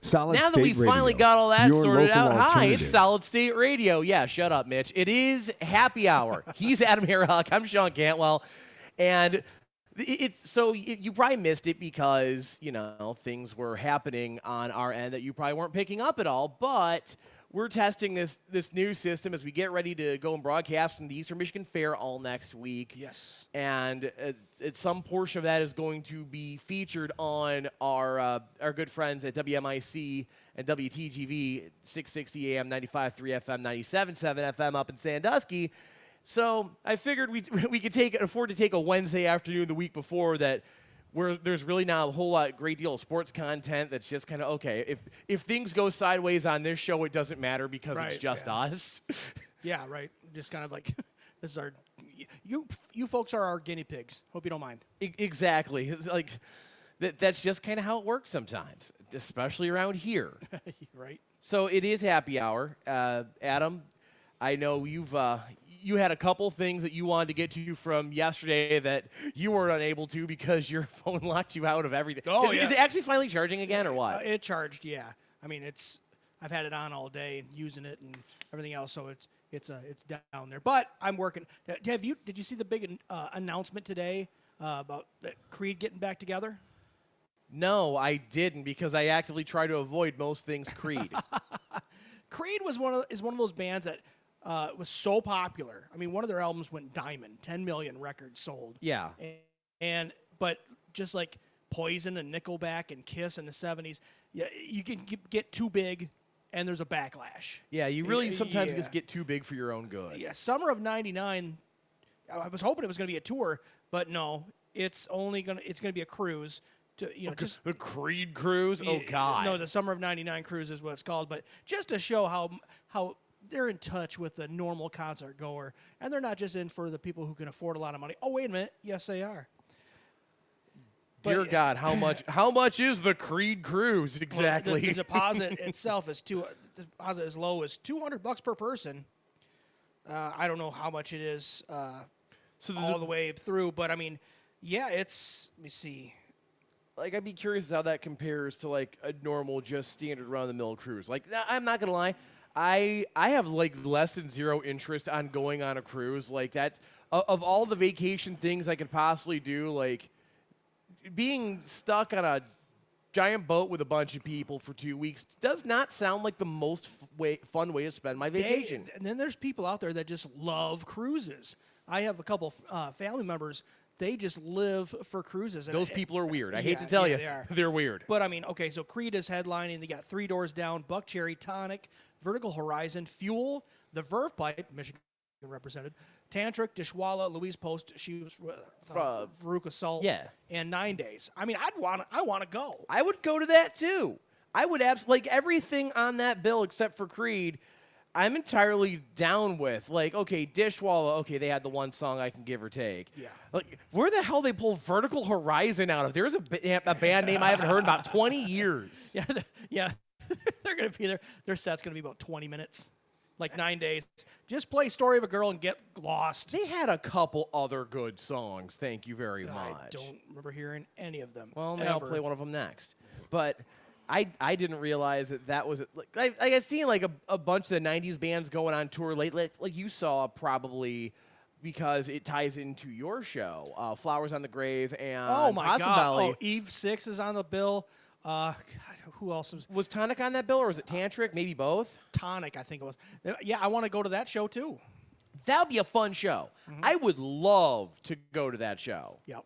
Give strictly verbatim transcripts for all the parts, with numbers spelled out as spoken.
Solid now State that we Radio, finally got all that your sorted local out, hi, it's alternative. Solid State Radio. Yeah, shut up, Mitch. It is happy hour. He's Adam Harrock. I'm Sean Cantwell. And it's so you probably missed it because, you know, things were happening on our end that you probably weren't picking up at all. But we're testing this this new system as we get ready to go and broadcast from the Eastern Michigan Fair all next week. Yes. And uh, it's some portion of that is going to be featured on our uh, our good friends at W M I C and W T G V, six sixty A M, ninety-five point three F M, ninety-seven point seven F M up in Sandusky. So I figured we we could take afford to take a Wednesday afternoon the week before that, where there's really not a whole lot, great deal of sports content. That's just kind of okay. If if things go sideways on this show, it doesn't matter because Right, it's just yeah. us. Yeah, right. Just kind of like, this is our, you you folks are our guinea pigs. Hope you don't mind. E- exactly. It's like that. That's just kind of how it works sometimes, especially around here. Right. So it is happy hour, uh, Adam. I know you've uh, you had a couple things that you wanted to get to from yesterday that you were unable to because your phone locked you out of everything. Oh, is, yeah. is it actually finally charging again or what? Uh, it charged, yeah. I mean, it's I've had it on all day and using it and everything else, so it's it's uh, it's down there. But I'm working. Uh, Have you did you see the big uh, announcement today uh, about that Creed getting back together? No, I didn't because I actively try to avoid most things Creed. Creed was one of is one of those bands that uh, was so popular. I mean, one of their albums went diamond, ten million records sold. Yeah. And, and but just like Poison and Nickelback and Kiss in the seventies, yeah, you can get, get too big, and there's a backlash. Yeah, you really Yeah, sometimes yeah. just get too big for your own good. Yeah, summer of ninety-nine. I was hoping it was going to be a tour, but no, it's only gonna it's going to be a cruise. To, you know, just The Creed cruise? Oh, Yeah, God. No, the Summer of ninety-nine cruise is what it's called. But just to show how how they're in touch with the normal concert goer, and they're not just in for the people who can afford a lot of money. Oh, wait a minute. Yes, they are. Dear But- God, how much how much is the Creed cruise Well, exactly? the, the deposit itself is two. The deposit as low as two hundred bucks per person. Uh, I don't know how much it is uh, so all the way through, but I mean, yeah, it's. Let me see. like I'd be curious how that compares to like a normal just standard run of the mill cruise. Like n- I'm not gonna lie, I I have like less than zero interest on going on a cruise like that. Of, of all the vacation things I could possibly do, like being stuck on a giant boat with a bunch of people for two weeks does not sound like the most f- way, fun way to spend my vacation. They, and then there's people out there that just love cruises. I have a couple uh, family members. They just live for cruises. And Those I- people are weird. I yeah, hate to tell yeah, you, they are. they're weird. But I mean, okay, so Creed is headlining. They got Three Doors Down, Buck Cherry, Tonic, Vertical Horizon, Fuel, The Verve Pipe, Michigan represented, Tantric, Dishwalla, Louise Post, she was uh, Uh, Veruca Salt, yeah. and Nine Days. I mean, I'd want I want to go. I would go to that too. I would absolutely like everything on that bill except for Creed. I'm entirely down with like okay, Dishwalla. Okay, they had the one song I can give or take. Yeah. Like where the hell they pulled Vertical Horizon out of? There's a, ba- a band name I haven't heard in about twenty years. Yeah, they're- yeah, they're gonna be there. Their set's gonna be about twenty minutes, like Nine Days. Just play Story of a Girl and get lost. They had a couple other good songs. Thank you very much. I don't remember hearing any of them. Well, maybe I'll ever. play one of them next. But I I didn't realize that that was like I I had seen like a, a bunch of the nineties bands going on tour late like, like you saw probably because it ties into your show, uh, Flowers on the Grave and Oh my Possum God! Valley. Oh, Eve Six is on the bill. Uh, God, who else was Was Tonic on that bill or was it Tantric? Maybe both. Tonic? I think it was. Uh, Yeah, I want to go to that show too. That would be a fun show. Mhm. I would love to go to that show. Yep.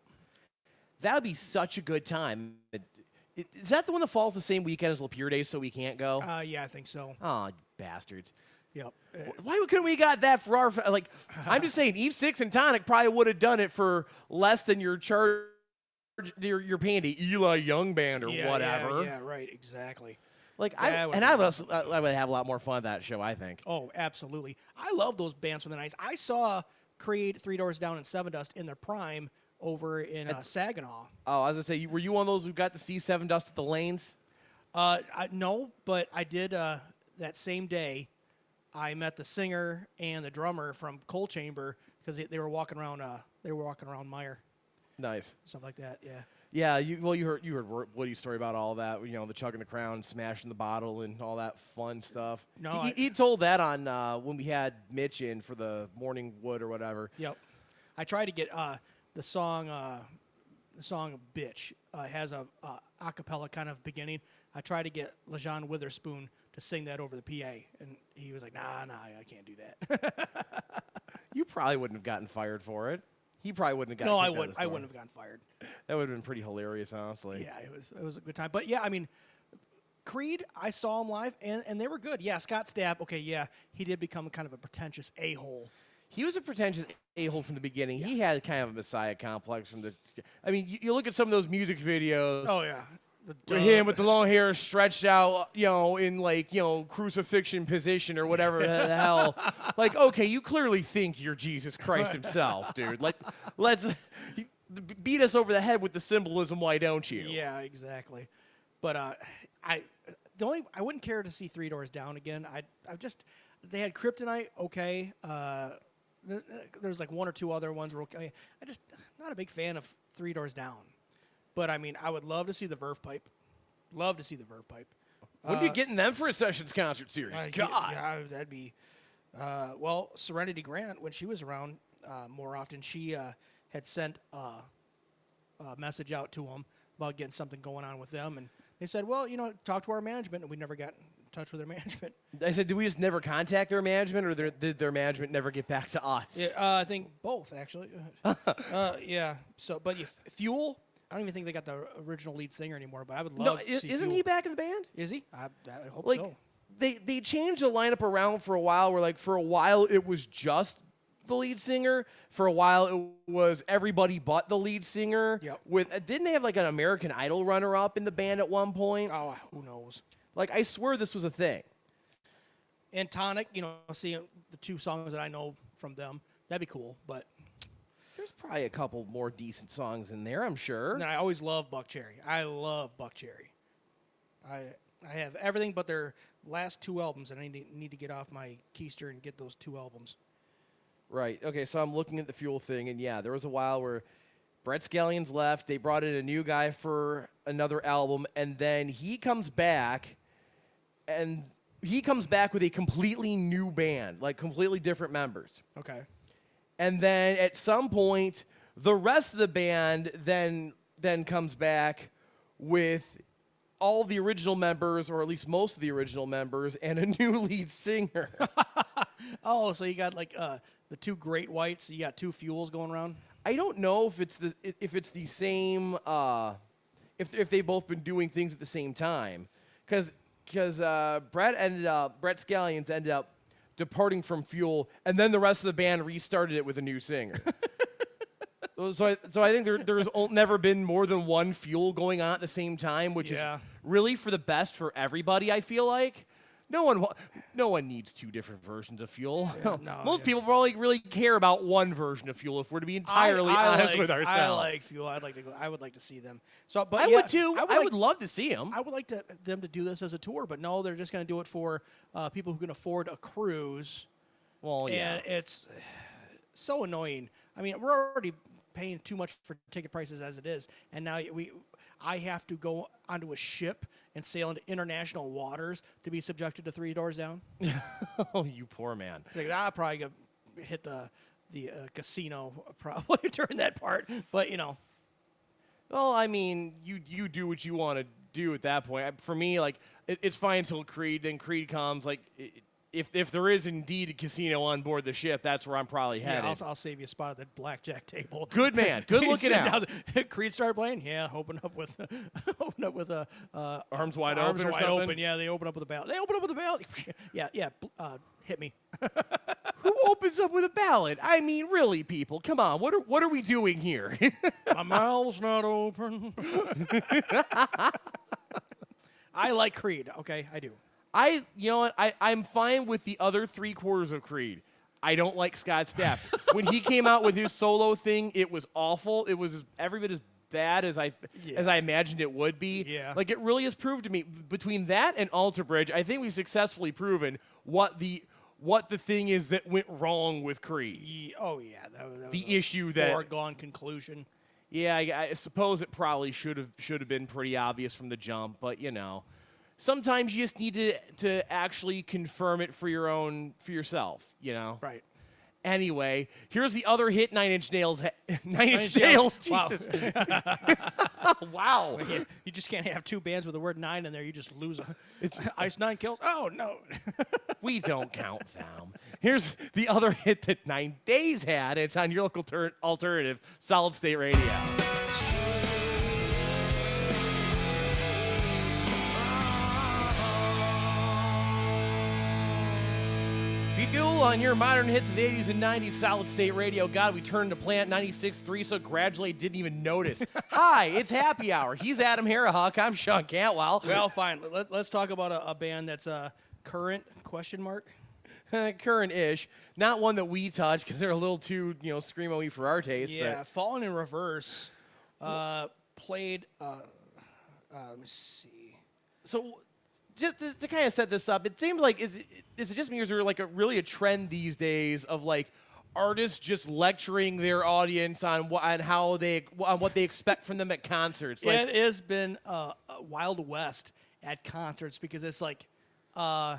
That would be such a good time. It- it- Is that the one that falls the same weekend as Lapeer Day, so we can't go? Uh, yeah, I think so. Oh, you bastards. Yep. Uh, Why couldn't we got that for our like? I'm just saying, Eve Six and Tonic probably would have done it for less than your charge. You're, you're paying to Eli Young Band or yeah, whatever. Yeah, yeah, right, exactly. Like I That would and be I was I would have a lot more fun at that show. I think. Oh, absolutely. I love those bands from the nineties. I saw Creed, Three Doors Down, and Seven Dust in their prime over in uh, Saginaw. Oh, I was gonna say, you- were you one of those who got to see Seven Dust at the Lanes? Uh, I, no, but I did uh, that same day. I met the singer and the drummer from Coal Chamber because they, they were walking around. Uh, they were walking around Meyer, Nice. stuff like that. Yeah. Yeah, you well you heard you heard Wo- Woody's story about all that, you know, the chugging the crown, smashing the bottle, and all that fun stuff. No, he, I, he he told that on uh, when we had Mitch in for the Morning Wood or whatever. yep. I tried to get uh, the song, uh, the song "Bitch" uh, has a uh, acapella kind of beginning. I tried to get LaJohn Witherspoon to sing that over the P A, and he was like, "Nah, nah, I can't do that." You probably wouldn't have gotten fired for it. He probably wouldn't have gotten no, I kicked out of wouldn't. the I store. wouldn't have gotten fired. That would have been pretty hilarious, honestly. Yeah, it was it was a good time. But yeah, I mean, Creed, I saw him live, and, and they were good. Yeah, Scott Stapp, okay, yeah, he did become kind of a pretentious a-hole. He was a pretentious a-hole from the beginning. Yeah. He had kind of a messiah complex from the. I mean, you, you look at some of those music videos. Oh yeah, the with him with the long hair stretched out, you know, in like, you know, crucifixion position or whatever the hell. Like, okay, you clearly think you're Jesus Christ himself, dude. Like, let's beat us over the head with the symbolism. Why don't you? Yeah, exactly. But uh, I the only I wouldn't care to see Three Doors Down again. I I just they had Kryptonite, okay. Uh, th- th- there's like one or two other ones were okay. I just not a big fan of Three Doors Down. But I mean, I would love to see the Verve Pipe. Love to see the Verve Pipe. When uh, are you getting them for a Sessions concert series? Uh, God. Yeah, that'd be. Uh, well, Serenity Grant, when she was around uh, more often, she uh, had sent uh, a message out to them about getting something going on with them, and they said, "Well, you know, talk to our management," and we never got in touch with their management. I said, did we just never contact their management, or their, did their management never get back to us? Yeah, uh, I think both actually. uh, yeah. So, but you, Fuel, I don't even think they got the original lead singer anymore. But I would No, love i- to see isn't Fuel. he back in the band? Is he? I, I hope Like, so. they they changed the lineup around for a while. Where like for a while it was just the lead singer. For a while it was everybody but the lead singer. Yep. With uh, didn't they have like an American Idol runner up in the band at one point? Oh, who knows? Like I swear this was a thing. And Tonic, you know, seeing the two songs that I know from them, that'd be cool. But There's probably a couple more decent songs in there, I'm sure. and I always love Buck Cherry. I love Buck Cherry. I I have everything but their last two albums, and I need to, need to get off my keister and get those two albums. Right. Okay. So I'm looking at the Fuel thing, and yeah, there was a while where Brett Scallions left. They brought in a new guy for another album, and then he comes back, and he comes back with a completely new band, like completely different members. Okay. And then at some point, the rest of the band then then comes back with all the original members, or at least most of the original members, and a new lead singer. Oh, so you got like uh, the two Great Whites. You got two Fuels going around. I don't know if it's the if it's the same uh, if if they've both been doing things at the same time, because because uh, Brett ended up Brett Scallions ended up departing from Fuel, and then the rest of the band restarted it with a new singer. so I, so I think there there's o- never been more than one Fuel going on at the same time, which Yeah. is really for the best for everybody. I feel like. No one, wa- no one needs two different versions of Fuel. Yeah, no, Most yeah. people probably really care about one version of Fuel. If we're to be entirely I, I honest like, with I ourselves, like Fuel. I'd like to go. I would like to see them. So, but I yeah, would too. I I would, would, like, love to see them. I would like to, them to do this as a tour, but no, they're just going to do it for uh, people who can afford a cruise. Well, yeah. And it's so annoying. I mean, we're already paying too much for ticket prices as it is, and now we, I have to go onto a ship and sail into international waters to be subjected to Three Doors Down. Oh, you poor man. It's like, I'll probably go hit the the uh, casino probably during that part, but you know. Well, I mean, you you do what you want to do at that point. I- For me, like it, it's fine until Creed. Then Creed comes. Like i if if there is indeed a casino on board the ship, that's where I'm probably Yeah, headed. I'll, I'll save you a spot at that blackjack table. Good man. Good looking Sit out. down. Creed started playing. Yeah, open up with, open up with a uh, Arms wide arms open or wide something? open. Yeah, they open up with a ballot. They open up with a ballot. yeah, yeah. Uh, hit me. Who opens up with a ballot? I mean, really, people, come on. What are what are we doing here? My mouth's not open. I like Creed. Okay, I do. I, you know what? I, I'm fine with the other three quarters of Creed. I don't like Scott Stapp. When he came out with his solo thing, it was awful. It was as- every bit as bad as I Yeah. as I imagined it would be. Yeah. Like it really has proved to me between that and Alter Bridge, I think we've successfully proven what the what the thing is that went wrong with Creed. Ye- oh yeah, that, was- that The was a issue that foregone conclusion. Yeah, I, I suppose it probably should have should have been pretty obvious from the jump, but you know, sometimes you just need to to actually confirm it for your own for yourself. You know. Right. Anyway, here's the other hit Nine Inch Nails. Ha- Nine Inch Nine Nails. Wow. Jesus. Wow. You, you just can't have two bands with the word nine in there. You just lose. A, It's Ice Nine Kills. Oh no. we don't count them. Here's the other hit that Nine Days had. It's on your local ter- alternative, Solid State Radio. Fuel on your modern hits of the eighties and nineties, Solid State Radio. God, we turned to Plant ninety-six point three, so gradually didn't even notice. Hi, it's Happy Hour. He's Adam Harahawk. I'm Sean Cantwell. Well, fine. Let's let's talk about a, a band that's uh, current question mark. Current-ish. Not one that we touch because they're a little too, you know, screamo-y for our taste. Yeah, But Fallen in Reverse uh, played. Uh, uh, let me see. so just to, to kind of set this up, it seems like is it, is it just me or is there like a really a trend these days of like artists just lecturing their audience on what on how they on what they expect from them at concerts? Like, It has been uh, a Wild West at concerts because it's like uh,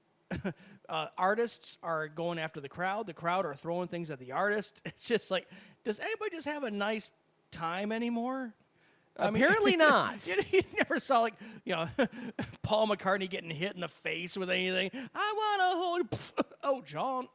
uh, artists are going after the crowd. The crowd are throwing things at the artist. It's just like, does anybody just have a nice time anymore? I mean, apparently not. You, you never saw like you know Paul McCartney getting hit in the face with anything. I want to hold. Oh, John.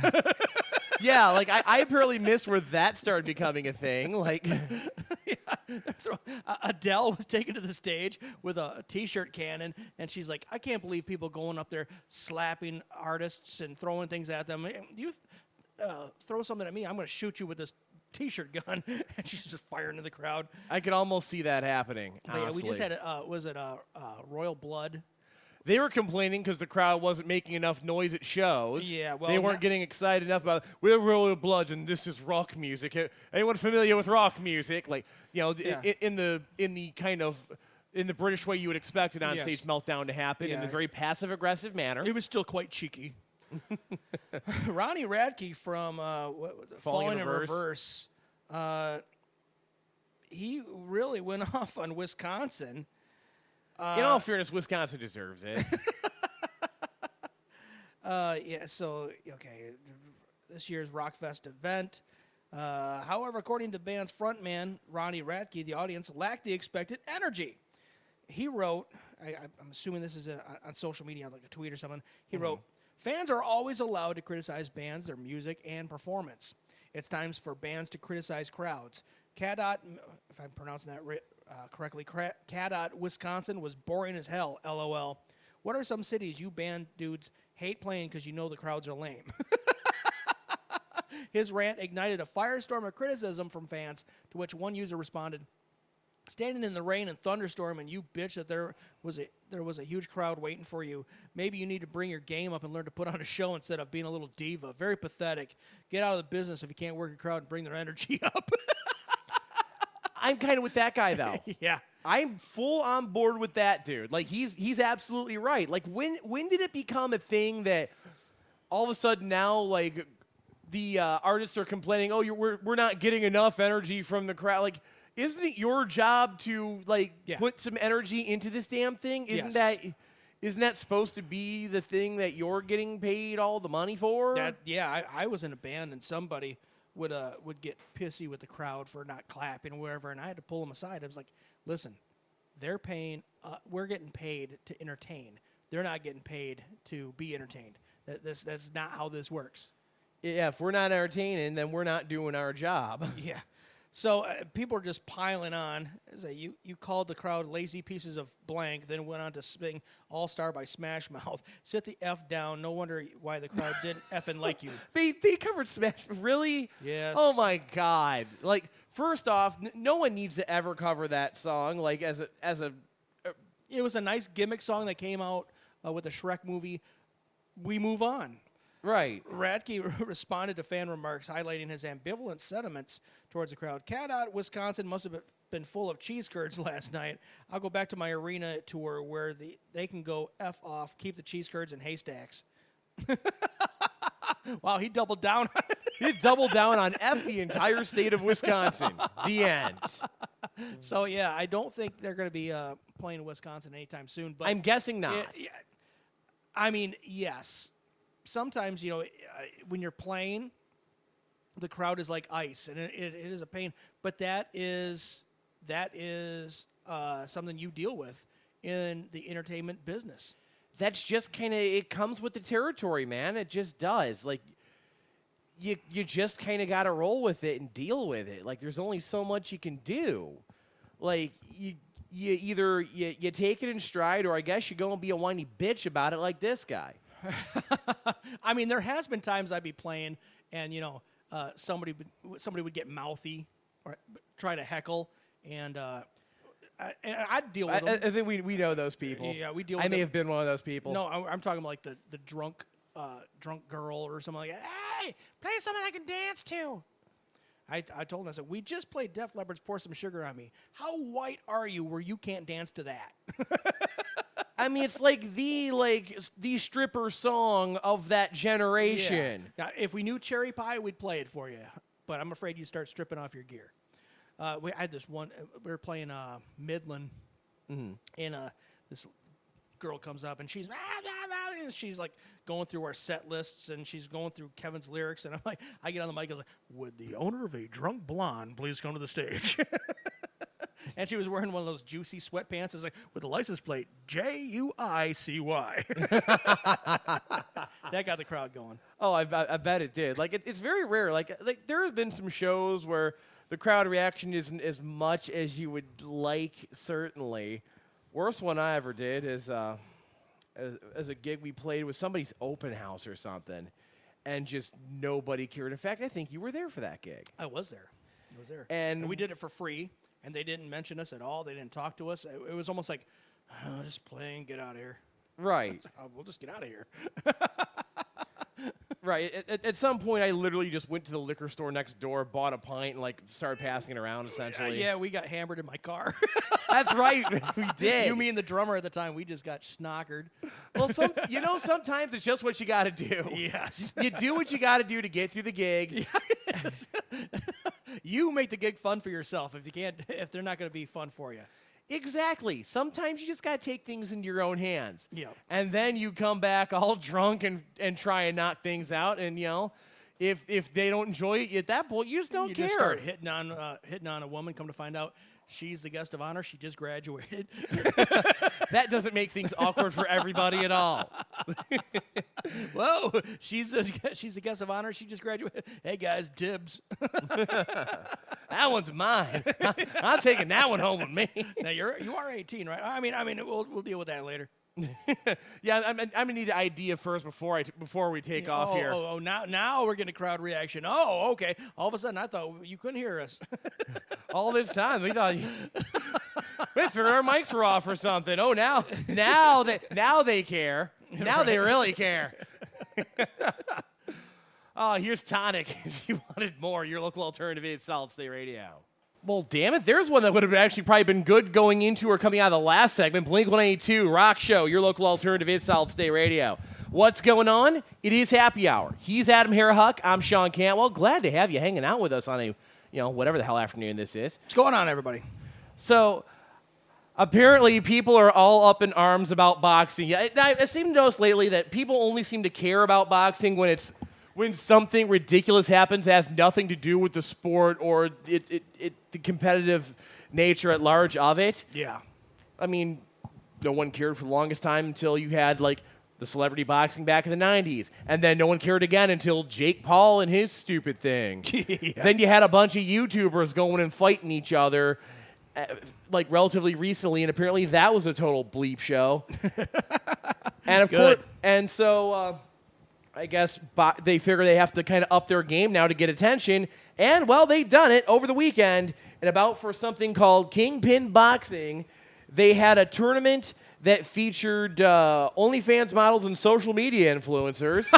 Yeah, like I, I apparently missed where that started becoming a thing. Like, Yeah. Uh, Adele was taken to the stage with a T-shirt cannon, and she's like, "I can't believe people going up there slapping artists and throwing things at them. You uh, throw something at me, I'm going to shoot you with this T-shirt gun." And she's just firing in the crowd. I could almost see that happening. But yeah, we honestly. just had a, uh, was it uh, uh, Royal Blood? They were complaining because the crowd wasn't making enough noise at shows. Yeah, well, they weren't not- getting excited enough about we're Royal Blood and this is rock music. Uh, Anyone familiar with rock music? Like, you know, Yeah. in, in the in the kind of in the British way you would expect an Yes. onstage meltdown to happen in Yeah. a very passive aggressive manner. It was still quite cheeky. Ronnie Radke from uh, what, what- Falling Falling in in Reverse. Reverse, uh, he really went off on Wisconsin. Uh, in all fairness, Wisconsin deserves it. Uh, yeah, so, okay, this year's Rockfest event. Uh, however, according to band's frontman, Ronnie Radke, the audience lacked the expected energy. He wrote, I, I'm assuming this is a, on social media, like a tweet or something. He Mhm. wrote, "Fans are always allowed to criticize bands, their music, and performance. It's times for bands to criticize crowds. Cadott, if I'm pronouncing that ri- uh, correctly, Cra- Cadott, Wisconsin was boring as hell, LOL. What are some cities you band dudes hate playing because you know the crowds are lame?" His rant ignited a firestorm of criticism from fans, to which one user responded, "Standing in the rain and thunderstorm and you bitch that there was a there was a huge crowd waiting for you. Maybe you need to bring your game up and learn to put on a show instead of being a little diva. Very pathetic. Get out of the business if you can't work your crowd and bring their energy up." I'm kind of with that guy though. Yeah. I'm full on board with that dude. Like he's he's absolutely right. Like when when did it become a thing that all of a sudden now like the uh, artists are complaining, "Oh, you're, we're we're not getting enough energy from the crowd." Like, isn't it your job to like Yeah. put some energy into this damn thing? Isn't Yes. that isn't that supposed to be the thing that you're getting paid all the money for? That, yeah, I, I was in a band and somebody would uh would get pissy with the crowd for not clapping or whatever, and I had to pull them aside. I was like, "Listen, they're paying. Uh, we're getting paid to entertain. They're not getting paid to be entertained. That this that's not how this works." Yeah, if we're not entertaining, then we're not doing our job. Yeah. So uh, people are just piling on. Say you you called the crowd lazy pieces of blank, then went on to sing All Star by Smash Mouth. Sit the F down. No wonder why the crowd didn't effing like you. They they covered Smash. Really? Yes. Oh my God! Like, first off, n- no one needs to ever cover that song. Like, as a as a It was a nice gimmick song that came out uh, with the Shrek movie. We move on. right. Radke responded to fan remarks, highlighting his ambivalent sentiments towards the crowd. Cadott, Wisconsin must have been full of cheese curds last night. I'll go back to my arena tour where the they can go F off, keep the cheese curds in haystacks. Wow, he doubled down on it. He doubled down on F the entire state of Wisconsin. The end. So, yeah, I don't think they're going to be uh, playing Wisconsin anytime soon. But I'm guessing not. It, yeah, I mean, yes. Sometimes, you know, when you're playing, the crowd is like ice, and it, it, it is a pain. But that is that is uh, something you deal with in the entertainment business. That's just kind of, it comes with the territory, man. It just does. Like, you you just kind of got to roll with it and deal with it. Like, there's only so much you can do. Like, you you either you, you take it in stride, or I guess you go and be a whiny bitch about it like this guy. I mean, there has been times I'd be playing, and, you know, uh, somebody would, somebody would get mouthy or try to heckle, and uh, I, and I'd deal with I, them. I think we we know those people. Yeah, we deal with I may them. have been one of those people. No, I, I'm talking about like the, the drunk uh, drunk girl or something like that. Hey, play something I can dance to. I, I told him, I said, we just played Def Leppard's Pour Some Sugar on Me. How white are you where you can't dance to that? I mean, it's like the like the stripper song of that generation. Yeah. Now, if we knew Cherry Pie, we'd play it for you. But I'm afraid you start stripping off your gear. Uh, we I had this one. We were playing uh, Midland, Mm-hmm. and uh, this girl comes up, and she's ah, ah, ah, and she's like going through our set lists, and she's going through Kevin's lyrics, and I'm like, I get on the mic, I was like, would the owner of a drunk blonde please come to the stage? And she was wearing one of those juicy sweatpants. It's like, with the license plate J U I C Y. That got the crowd going. Oh, I, I bet it did. Like, it, it's very rare. Like, like there have been some shows where the crowd reaction isn't as much as you would like, certainly. Worst one I ever did is uh, as, as a gig we played with somebody's open house or something, and just nobody cared. In fact, I think you were there for that gig. I was there. I was there. And, and we did it for free, and they didn't mention us at all. They didn't talk to us. It, it was almost like, oh, just play and get out of here. Right. Oh, we'll just get out of here. Right. At, at, at some point, I literally just went to the liquor store next door, bought a pint, and like started passing it around. Essentially. Uh, yeah, we got hammered in my car. That's right. We did. You, me, and the drummer at the time, we just got snockered. Well, some, you know, sometimes it's just what you got to do. Yes. You do what you got to do to get through the gig. Yes. You make the gig fun for yourself. If you can't, if they're not going to be fun for you. Exactly. Sometimes you just got to take things into your own hands. Yeah. And then you come back all drunk and, and try and knock things out. And, you know, if if they don't enjoy it at that point, you just don't you care. You just start hitting on, uh, hitting on a woman, come to find out she's the guest of honor. She just graduated. That doesn't make things awkward for everybody at all. Whoa, she's a, she's a guest of honor. She just graduated. Hey, guys, dibs. That one's mine. I'm taking that one home with me. Now, you're, you are eighteen, right? I mean, I mean, we'll, we'll deal with that later. Yeah, I'm, I'm gonna need an idea first before I t- before we take Yeah, off oh, here. Oh, oh, now now we're getting a crowd reaction. Oh, okay. All of a sudden, I thought you couldn't hear us. All this time, we thought we figured our mics were off or something. Oh, now now they now they care. Now Right. they really care. Oh, here's Tonic. You wanted more. Your local alternative is Solid State Radio. Well, damn it. There's one that would have actually probably been good going into or coming out of the last segment. Blink one eighty-two, Rock Show. Your local alternative is Solid State Radio. What's going on? It is happy hour. He's Adam Harahuck. I'm Sean Cantwell. Glad to have you hanging out with us on a, you know, whatever the hell afternoon this is. What's going on, everybody? So, apparently people are all up in arms about boxing. I, I, I seem to notice lately that people only seem to care about boxing when it's when something ridiculous happens that has nothing to do with the sport or it, it, it, the competitive nature at large of it. Yeah. I mean, no one cared for the longest time until you had, like, the celebrity boxing back in the nineties. And then no one cared again until Jake Paul and his stupid thing. Yeah. Then you had a bunch of YouTubers going and fighting each other, uh, like, relatively recently, and apparently that was a total bleep show. And, of Good. course, and so... Uh, I guess bo- they figure they have to kind of up their game now to get attention. And, well, they done it over the weekend. And about for something called Kingpin Boxing, they had a tournament that featured uh, OnlyFans models and social media influencers.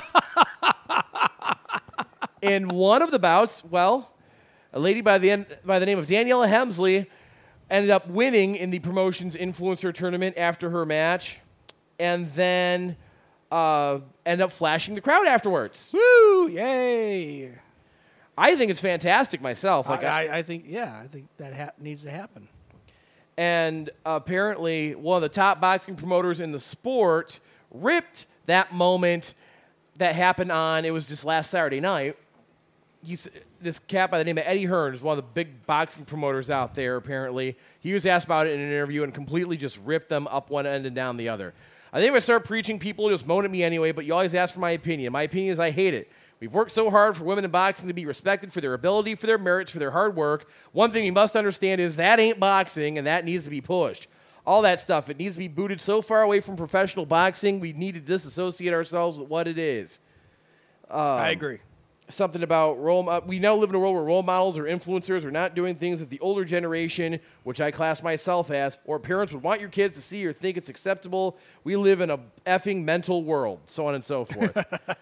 In one of the bouts, well, a lady by the end, by the name of Daniela Hemsley ended up winning in the promotion's influencer tournament after her match. And then... uh, end up flashing the crowd afterwards. Woo! Yay! I think it's fantastic myself. Like I, I, I think, yeah, I think that ha- needs to happen. And apparently, one of the top boxing promoters in the sport ripped that moment that happened on, it was just last Saturday night. He's, this cat by the name of Eddie Hearn is one of the big boxing promoters out there, apparently. He was asked about it in an interview and completely just ripped them up one end and down the other. I think I'm going to start preaching. People just moan at me anyway, but you always ask for my opinion. My opinion is I hate it. We've worked so hard for women in boxing to be respected for their ability, for their merits, for their hard work. One thing you must understand is that ain't boxing, and that needs to be pushed. All that stuff, it needs to be booted so far away from professional boxing, we need to disassociate ourselves with what it is. Um, I agree. Something about role mo- we now live in a world where role models or influencers are not doing things that the older generation, which I class myself as, or parents would want your kids to see or think it's acceptable. We live in a effing mental world, so on and so forth.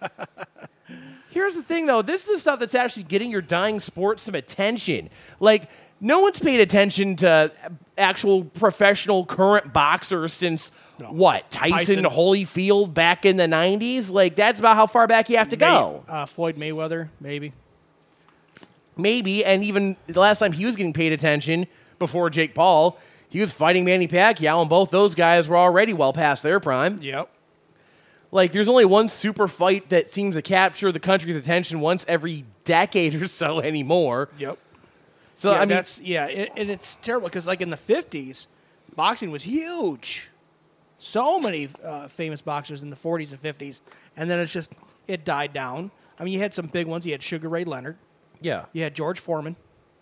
Here's the thing, though. This is the stuff that's actually getting your dying sport some attention. Like, no one's paid attention to actual professional current boxers since, no. what, Tyson, Tyson Holyfield back in the nineties? Like, that's about how far back you have to May- go. Uh, Floyd Mayweather, maybe. Maybe, and even the last time he was getting paid attention before Jake Paul, he was fighting Manny Pacquiao, and both those guys were already well past their prime. Yep. Like, there's only one super fight that seems to capture the country's attention once every decade or so anymore. Yep. So, yeah, I mean, that's, yeah, it, and it's terrible because, like, in the fifties, boxing was huge. So many uh, famous boxers in the forties and fifties, and then it's just, it died down. I mean, you had some big ones. You had Sugar Ray Leonard. Yeah. You had George Foreman.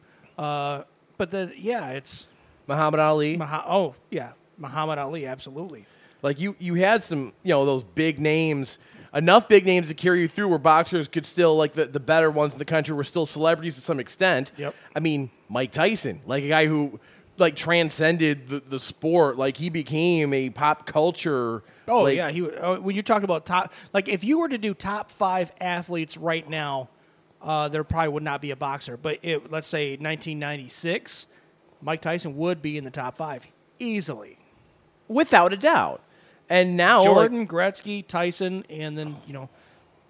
Uh, but then, yeah, it's... Muhammad Ali. Mah- oh, yeah, Muhammad Ali, absolutely. Like, you, you had some, you know, those big names, enough big names to carry you through where boxers could still, like, the, the better ones in the country were still celebrities to some extent. Yep. I mean, Mike Tyson, like a guy who, like, transcended the, the sport. Like, he became a pop culture. Oh, like, yeah. He uh, when you're talking about top, like, if you were to do top five athletes right now, uh, there probably would not be a boxer. But it, let's say nineteen ninety-six, Mike Tyson would be in the top five easily. Without a doubt. And now, Jordan, like, Gretzky, Tyson, and then, you know,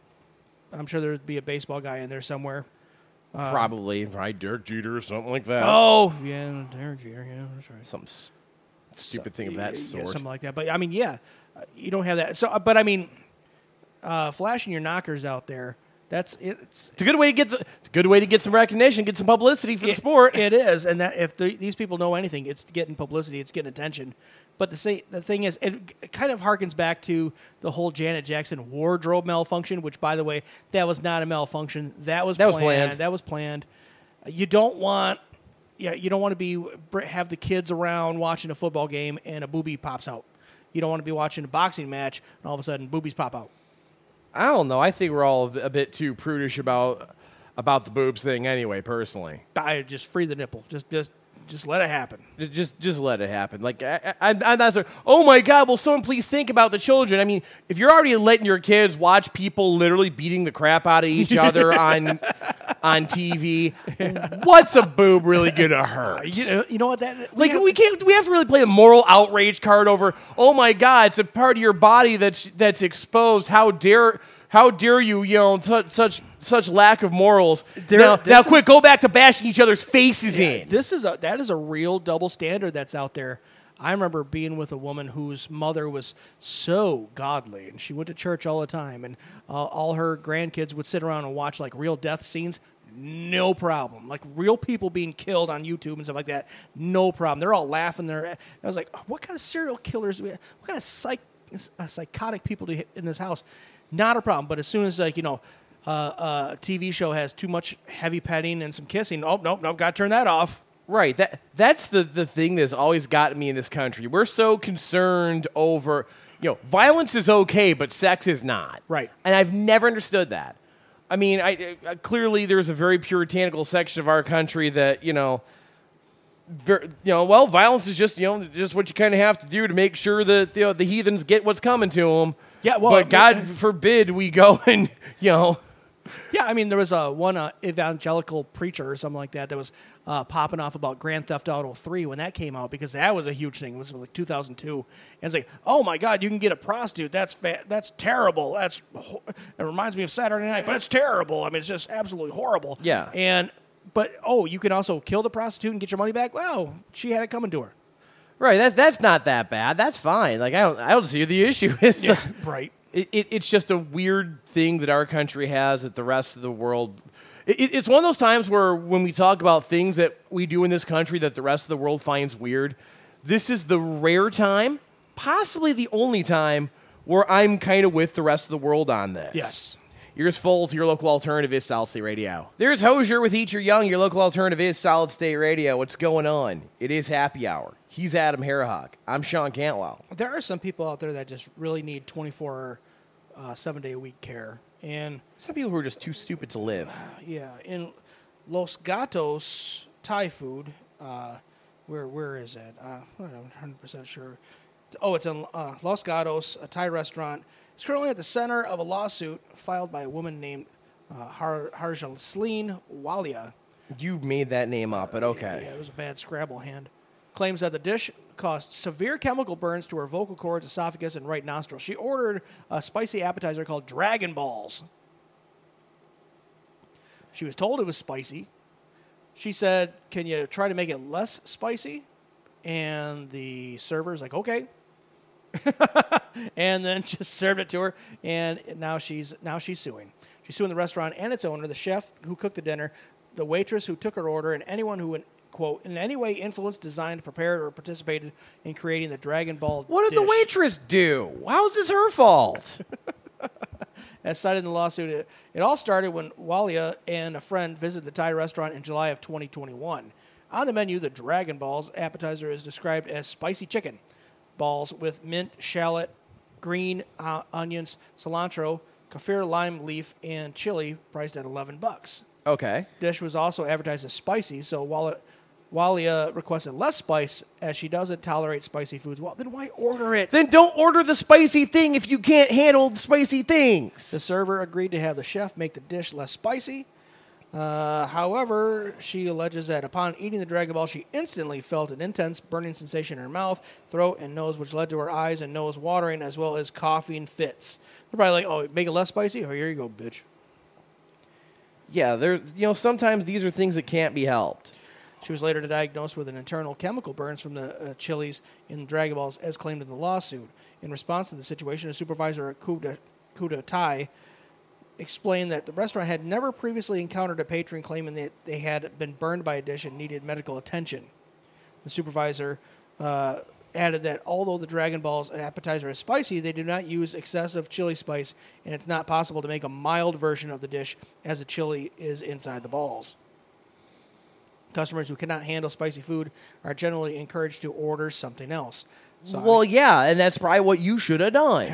I'm sure there'd be a baseball guy in there somewhere. Uh, probably, probably Derek Jeter or something like that. Oh, yeah, Derek Jeter, yeah, that's right. Some s- stupid So- thing of that yeah, sort. something like that. But I mean, yeah, uh, you don't have that. So, uh, but I mean, uh, flashing your knockers out there. That's it, it's It's a good way to get the. It's a good way to get some recognition, get some publicity for the sport. It is, and that if the, these people know anything, it's getting publicity, it's getting attention. But the say, the thing is, it, it kind of harkens back to the whole Janet Jackson wardrobe malfunction. Which, by the way, that was not a malfunction. That was That was planned. planned. That was planned. You don't want, yeah, you don't want to be have the kids around watching a football game and a boobie pops out. You don't want to be watching a boxing match and all of a sudden boobies pop out. I don't know. I think we're all a bit too prudish about about the boobs thing, anyway. Personally, I just free the nipple. Just, just, just let it happen. just just let it happen. Like I, I, I'm not. Sort of, oh my God! Will someone please think about the children? I mean, if you're already letting your kids watch people literally beating the crap out of each other on on T V, what's a boob really gonna hurt? You know, you know what that Like have- we can't. We have to really play the moral outrage card over. Oh my God! It's a part of your body that's that's exposed. How dare how dare you? You know, such such such lack of morals. There- now, this now, quick, is- go back to bashing each other's faces Yeah, in. This is a that is a real double standard that's out there. I remember being with a woman whose mother was so godly, and she went to church all the time, and uh, all her grandkids would sit around and watch like real death scenes. No problem. Like real people being killed on YouTube and stuff like that. No problem. They're all laughing. There. I was like, what kind of serial killers? Do we have? What kind of psych, uh, psychotic people do we have in this house? Not a problem. But as soon as like you know, uh, uh, a T V show has too much heavy petting and some kissing, oh nope, nope, got to turn that off. Right. That that's the the thing that's always gotten me in this country. We're so concerned over, you know, violence is okay, but sex is not. Right. And I've never understood that. I mean, I, I clearly there's a very puritanical section of our country that you know, ver, you know, well, violence is just you know just what you kind of have to do to make sure that you know, the heathens get what's coming to them. Yeah, well, but God uh, forbid we go and you know. Yeah, I mean, there was a one uh, evangelical preacher or something like that that was uh, popping off about Grand Theft Auto three when that came out because that was a huge thing. It was like two thousand two, and it's like, oh my God, you can get a prostitute. That's fa- that's terrible. That's ho- it reminds me of Saturday Night, but it's terrible. I mean, it's just absolutely horrible. Yeah. And but oh, you can also kill the prostitute and get your money back. Well, she had it coming to her. Right. That's that's not that bad. That's fine. Like I don't I don't see the issue is. Yeah, right. It, it, it's just a weird thing that our country has that the rest of the world. It, it's one of those times where when we talk about things that we do in this country that the rest of the world finds weird, this is the rare time, possibly the only time, where I'm kind of with the rest of the world on this. Yes. Here's Foles, your local alternative is Solid State Radio. There's Hosier with Eat Your Young, your local alternative is Solid State Radio. What's going on? It is happy hour. He's Adam Harahawk. I'm Sean Cantwell. There are some people out there that just really need twenty-four, uh, seven-day-a-week care. And some people who are just too stupid to live. Yeah, in Los Gatos Thai food, uh, where where is that? Uh, I'm not one hundred percent sure. Oh, it's in uh, Los Gatos, a Thai restaurant. It's currently at the center of a lawsuit filed by a woman named uh, Har- Harjalsleen Walia. You made that name up, but okay. Yeah, it was a bad Scrabble hand. Claims that the dish caused severe chemical burns to her vocal cords, esophagus, and right nostril. She ordered a spicy appetizer called Dragon Balls. She was told it was spicy. She said, can you try to make it less spicy? And the server's like, okay. And then just served it to her, and now she's now she's suing. She's suing the restaurant and its owner, the chef who cooked the dinner, the waitress who took her order, and anyone who, quote, in any way influenced, designed, prepared, or participated in creating the Dragon Ball What did dish. the waitress do? How's this her fault? As cited in the lawsuit, it, it all started when Walia and a friend visited the Thai restaurant in July of twenty twenty-one. On the menu, the Dragon Balls appetizer is described as spicy chicken balls with mint, shallot, green uh, onions, cilantro, kaffir lime leaf, and chili, priced at eleven bucks. Okay. Dish was also advertised as spicy, so while it, Walia requested less spice, as she doesn't tolerate spicy foods, well, then why order it? Then don't order the spicy thing if you can't handle the spicy things. The server agreed to have the chef make the dish less spicy. Uh, however, she alleges that upon eating the Dragon Ball, she instantly felt an intense burning sensation in her mouth, throat, and nose, which led to her eyes and nose watering, as well as coughing fits. They're probably like, oh, make it less spicy? Oh, here you go, bitch. Yeah, there. You know, sometimes these are things that can't be helped. She was later diagnosed with an internal chemical burns from the uh, chilies in Dragon Balls, as claimed in the lawsuit. In response to the situation, a supervisor at Kuda, Kuda Thai explained that the restaurant had never previously encountered a patron claiming that they had been burned by a dish and needed medical attention. The supervisor uh, added that although the Dragon Balls appetizer is spicy, they do not use excessive chili spice, and it's not possible to make a mild version of the dish as the chili is inside the balls. Customers who cannot handle spicy food are generally encouraged to order something else. So well, I, yeah, and that's probably what you should have done.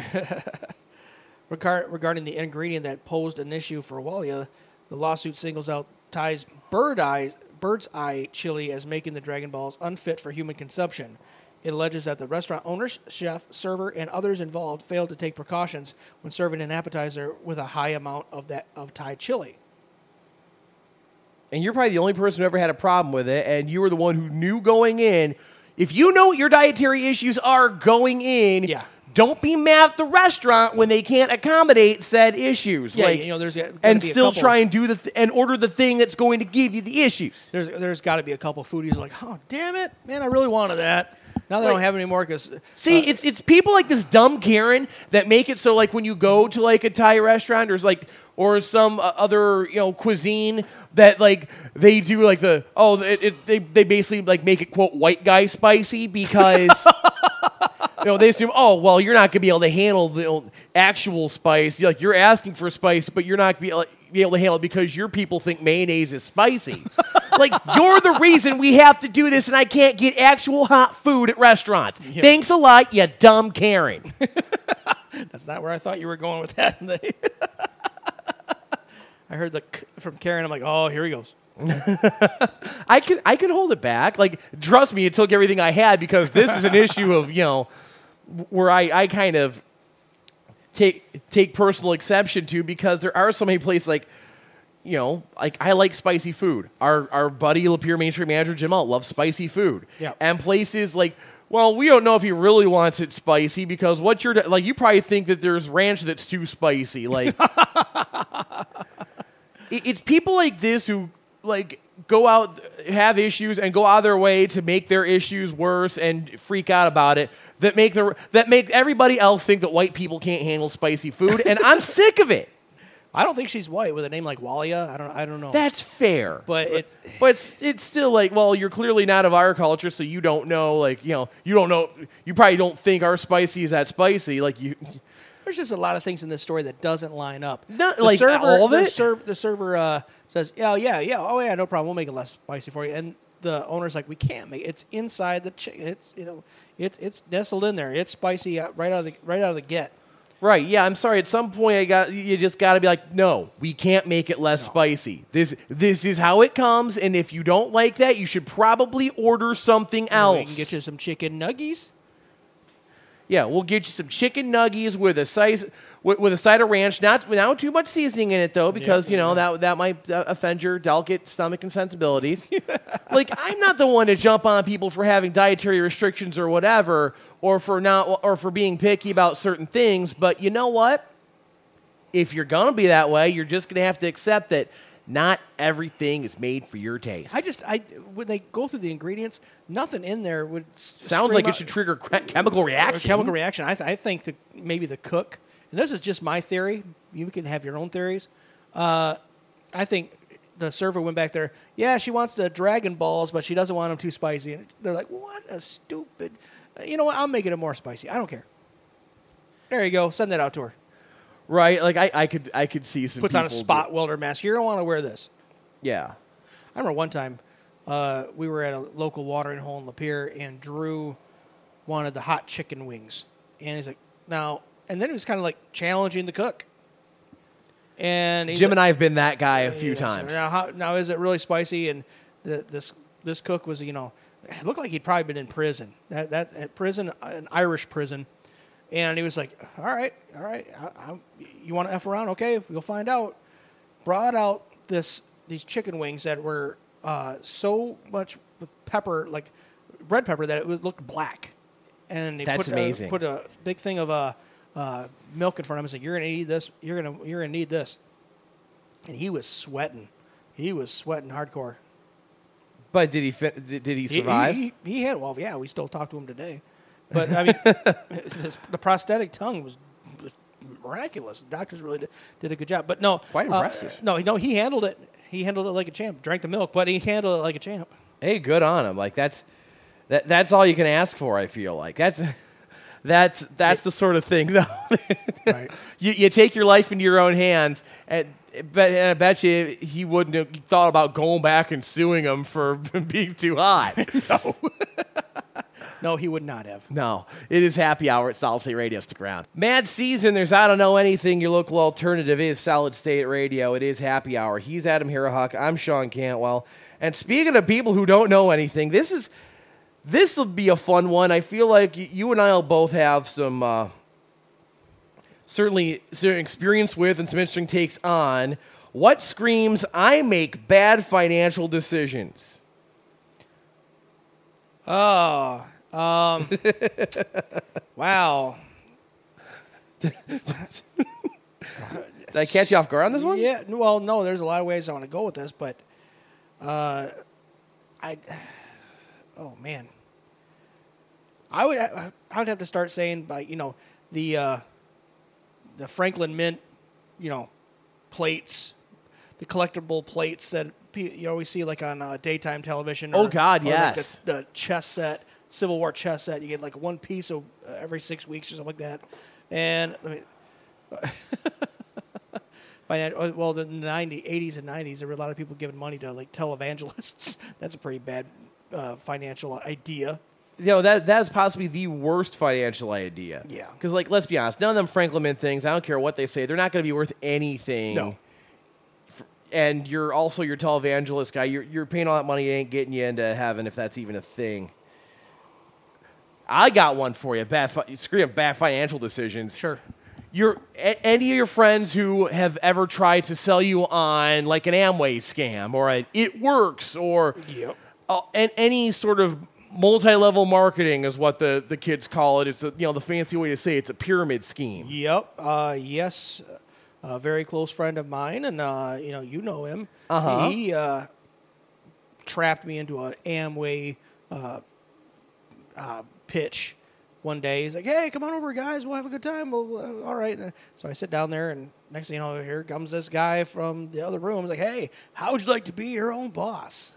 Regarding the ingredient that posed an issue for Walia, the lawsuit singles out Thai's bird eye, bird's eye chili as making the Dragon Balls unfit for human consumption. It alleges that the restaurant owner, chef, server, and others involved failed to take precautions when serving an appetizer with a high amount of that of Thai chili. And you're probably the only person who ever had a problem with it, and you were the one who knew going in. If you know what your dietary issues are going in, yeah. Don't be mad at the restaurant when they can't accommodate said issues. Yeah, like, you know, there's a, and be a still couple, try and do the th- and order the thing that's going to give you the issues. There's there's got to be a couple foodies like, oh damn it, man, I really wanted that. Now they like, don't have any more because see, uh, it's it's people like this dumb Karen that make it so like when you go to like a Thai restaurant or like or some uh, other you know cuisine that like they do like the oh it, it, they they basically like make it quote white guy spicy because. You know, they assume, oh, well, you're not going to be able to handle the you know, actual spice. You're like, you're asking for spice, but you're not going to be able to handle it because your people think mayonnaise is spicy. Like, you're the reason we have to do this, and I can't get actual hot food at restaurants. Yep. Thanks a lot, you dumb Karen. That's not where I thought you were going with that. I heard the k from Karen. I'm like, oh, here he goes. I can I can hold it back. Like, trust me, it took everything I had because this is an issue of, you know, where I, I kind of take take personal exception to because there are so many places like you know, like I like spicy food. Our our buddy Lapeer Main Street manager Jim Alt loves spicy food. Yeah. And places like, well, we don't know if he really wants it spicy because what you're like, you probably think that there's ranch that's too spicy. Like, it, it's people like this who like go out, have issues, and go out of their way to make their issues worse and freak out about it. That make the that make everybody else think that white people can't handle spicy food, and I'm sick of it. I don't think she's white with a name like Walia. I don't. I don't know. That's fair, but it's but it's, it's still like, well, you're clearly not of our culture, so you don't know. Like, you know, you don't know. You probably don't think our spicy is that spicy. Like you. There's just a lot of things in this story that doesn't line up. Not the like server, all of the it. Serv, the server uh, says, "Yeah, yeah, yeah. Oh yeah, no problem. We'll make it less spicy for you." And the owner's like, "We can't make it. It's inside the chicken. It's you know, it's it's nestled in there. It's spicy out, right out of the right out of the get." Right, yeah, I'm sorry. At some point, I got you just got to be like, no, we can't make it less No. spicy. This this is how it comes, and if you don't like that, you should probably order something else. We can get you some chicken nuggies. Yeah, we'll get you some chicken nuggies with a size with, with a side of ranch, not without too much seasoning in it though, because Yeah, you know yeah. that that might uh, offend your delicate stomach and sensibilities. Like, I'm not the one to jump on people for having dietary restrictions or whatever, or for not or for being picky about certain things. But you know what? If you're gonna be that way, you're just gonna have to accept that not everything is made for your taste. I just, I when they go through the ingredients, nothing in there would s- Sounds scream like it out- should trigger cre- chemical reaction. Or chemical reaction. I, th- I think that maybe the cook, and this is just my theory. You can have your own theories. Uh, I think the server went back there. Yeah, she wants the Dragon Balls, but she doesn't want them too spicy. And they're like, "What a stupid." You know what? I'm making it more spicy. I don't care. There you go. Send that out to her. Right? Like I, I could I could see some Puts on a people spot welder mask. You're gonna want to wear this. do- yeah. I remember one time uh, we were at a local watering hole in Lapeer, and Drew wanted the hot chicken wings. And he's like, now, and then he was kind of like challenging the cook. And he's Jim like, and I have been that guy a few you know, so times. Now, how, now, is it really spicy? And the, this this cook was, you know, it looked like he'd probably been in prison. That, that at prison, an Irish prison. And he was like, all right, all right, I, I, you want to F around? Okay, we'll find out. Brought out this these chicken wings that were uh, so much with pepper, like red pepper, that it was looked black. And they That's put amazing. A, put a big thing of uh, uh, milk in front of him and said, "You're gonna need this. You're gonna you're gonna need this." And he was sweating. He was sweating hardcore. But did he fi- did, did he He- survive? He, he, he had well, yeah. We still talk to him today. But I mean, his- the prosthetic tongue was was miraculous. The doctors really did, did a good job. But no, Quite uh, impressive. no, no, he handled it. He handled it like a champ. Drank the milk, but he handled it like a champ. Hey, good on him. Like that's that that's all you can ask for. I feel like that's that's that's the sort of thing though. Right. you you take your life into your own hands, and but and I bet you he wouldn't have thought about going back and suing him for being too hot. No. No, he would not have. No, it is happy hour at Solid State Radio. Stick around. Mad season. There's I don't know anything. Your local alternative is Solid State Radio. It is happy hour. He's Adam Hirahuck. I'm Sean Cantwell. And speaking of people who don't know anything, this is this will be a fun one. I feel like y- you and I will both have some uh, certainly some experience with and some interesting takes on what screams I make bad financial decisions. Oh, um, wow. Did I catch you off guard on this one? Yeah. Well, no. There's a lot of ways I want to go with this, but uh, I. Oh man. I would. I would have to start saying by you know the uh, the Franklin Mint, you know, plates, the collectible plates that pe- you always see like on uh, daytime television. Oh, or- God, or like yes. the, the chess set, Civil War chess set. You get like one piece of, uh, every six weeks or something like that. And I mean, finan- well, the nineties, eighties, and nineties, there were a lot of people giving money to like televangelists. That's a pretty bad uh, financial idea. You know, that that's possibly the worst financial idea. Yeah. Because, like, let's be honest, none of them Franklin Mint things, I don't care what they say, they're not going to be worth anything. No. F- And you're also your televangelist guy. You're, you're paying all that money, it ain't getting you into heaven if that's even a thing. I got one for you. Bad, fi- screw up bad financial decisions. Sure. your a- any of your friends who have ever tried to sell you on like an Amway scam or a It Works or Yep. uh, and any sort of multi-level marketing is what the, the kids call it. It's a, you know the fancy way to say it's a pyramid scheme. Yep. Uh, yes. A very close friend of mine, and uh, you know, you know him. Uh-huh. He uh, trapped me into an Amway uh, uh, pitch one day. He's like, "Hey, come on over, guys. We'll have a good time." Well, uh, all right. So I sit down there, and next thing you know, here comes this guy from the other room. He's like, "Hey, how would you like to be your own boss?"